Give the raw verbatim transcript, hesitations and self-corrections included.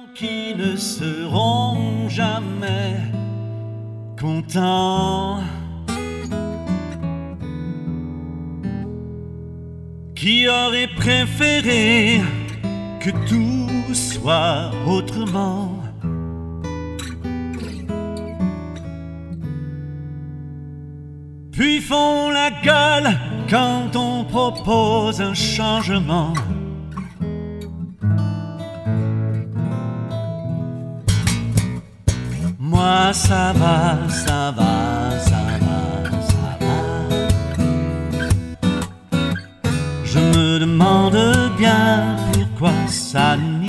qui ne seront jamais contents, qui auraient préféré que tout soit autrement. Puis font la gueule quand on propose un changement. Moi ça va, ça va, ça va, ça va. Je me demande bien pourquoi ça ne